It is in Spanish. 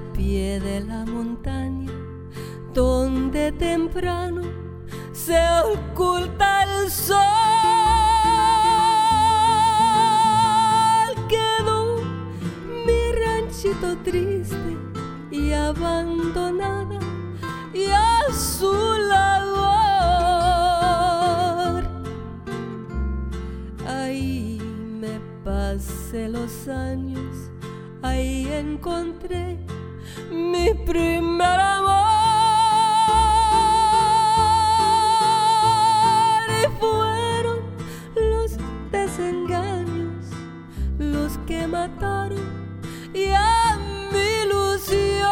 pie de la montaña, donde temprano se oculta el sol. Quedó mi ranchito triste y abandonada, y a su labor. Ahí me pasé los años, ahí encontré